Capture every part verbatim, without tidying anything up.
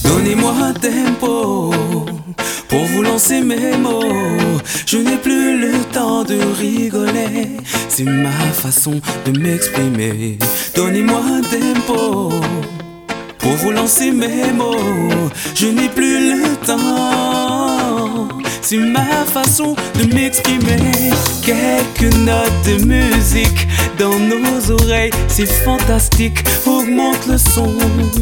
Donnez-moi un tempo pour vous lancer mes mots. Je n'ai plus le temps de rigoler, c'est ma façon de m'exprimer. Donnez-moi un tempo pour vous lancer mes mots. Je n'ai plus le temps, c'est ma façon de m'exprimer. Quelques notes de musique dans nos oreilles, c'est fantastique. Augmente le son,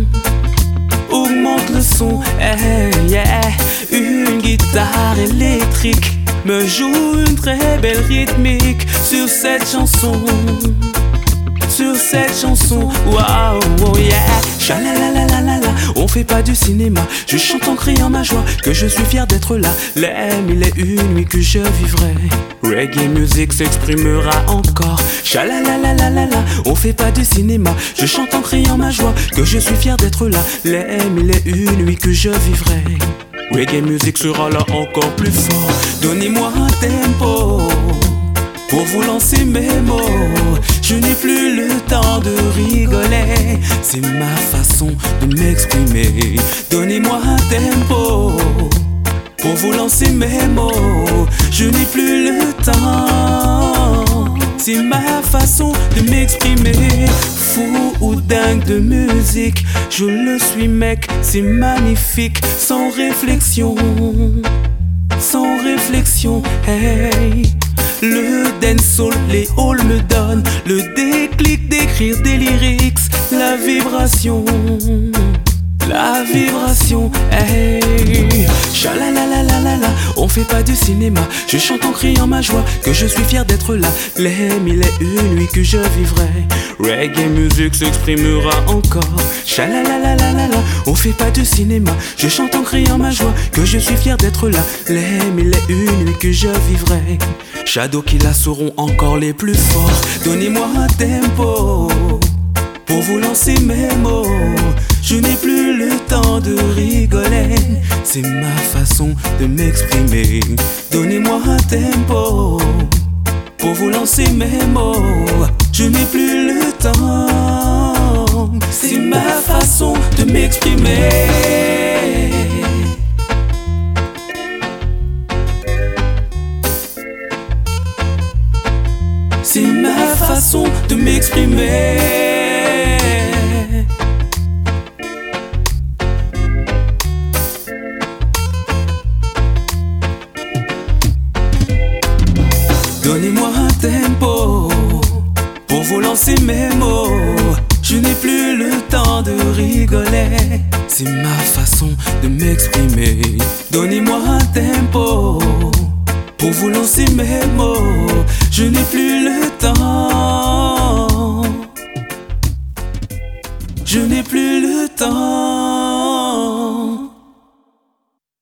augmente le son, hey, yeah. Une guitare électrique me joue une très belle rythmique sur cette chanson, sur cette chanson, wow, oh yeah. Chalalalalala, on fait pas du cinéma, je chante en criant ma joie, que je suis fier d'être là. Les mille et une nuits que je vivrai, reggae music s'exprimera encore. Chalalalalala, on fait pas du cinéma, je chante en criant ma joie, que je suis fier d'être là. Les mille et une nuits que je vivrai, reggae music sera là encore plus fort. Donnez-moi un tempo pour vous lancer mes mots. Je n'ai plus le temps de rigoler, c'est ma façon de m'exprimer. Donnez-moi un tempo pour vous lancer mes mots. Je n'ai plus le temps, c'est ma façon de m'exprimer. Fou ou dingue de musique, je le suis mec, c'est magnifique. Sans réflexion, sans réflexion, hey. Le dancehall, les halls me donnent le déclic d'écrire des lyrics. La vibration, la vibration, hey. Chalalalalala, on fait pas du cinéma, je chante en criant ma joie, que je suis fier d'être là. Les mille et une nuits que je vivrai, reggae music s'exprimera encore. Chalalalalala, on fait pas du cinéma, je chante en criant ma joie, que je suis fier d'être là. Les mille et une nuits que je vivrai, Shadow qui la seront encore les plus forts. Donnez-moi un tempo pour vous lancer mes mots. Je n'ai plus le temps de rigoler, c'est ma façon de m'exprimer. Donnez-moi un tempo pour vous lancer mes mots. Je n'ai plus le temps, c'est ma façon de m'exprimer. C'est ma façon de m'exprimer. Donnez-moi un tempo pour vous lancer mes mots. Je n'ai plus le temps de rigoler, c'est ma façon de m'exprimer. Donnez-moi un tempo pour vous lancer mes mots. Je n'ai plus le temps, je n'ai plus le temps.